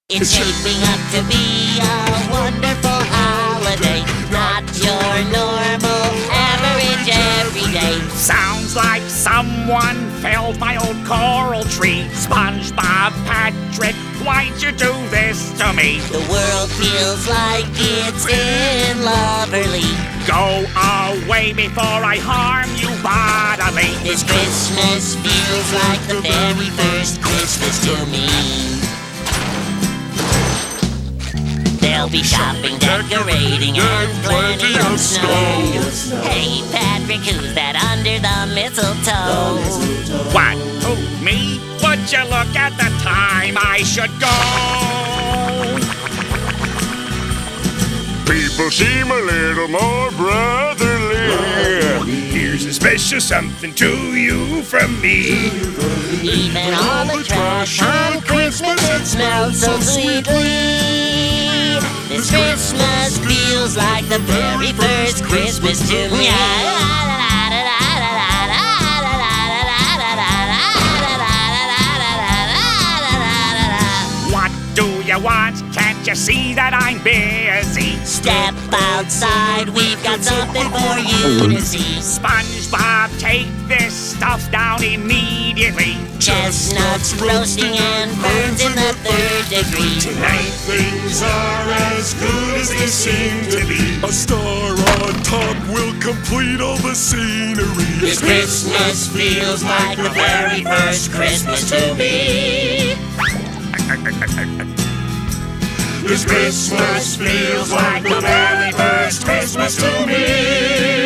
It's shaping up to be a wonderful holiday, not your normal, average, everyday. Sounds like someone felled my old coral tree. SpongeBob, Patrick, why'd you do this to me? The world feels like it's in Loverly. Go away before I harm you bodily. This Christmas feels like the very first Christmas to me. There'll be shopping, decorating, and plenty of snow. Hey, Patrick, who's that under the mistletoe? What? Who, me? Would you look at the time I should go? People seem a little more brotherly. Here's a special something to you from me. Even all the trash on Christmas, it smells so sweetly. This Christmas feels like the very first Christmas to me. What do you want? Can't you see that I'm busy? Step outside, we've got something for you to see. SpongeBob, take this stuff down immediately. Chestnuts roasting and burns in the third degree. Tonight things are as good as they seem to be. A star on top will complete all the scenery. This Christmas feels like the very first Christmas to me. This Christmas feels like the very first Christmas to me.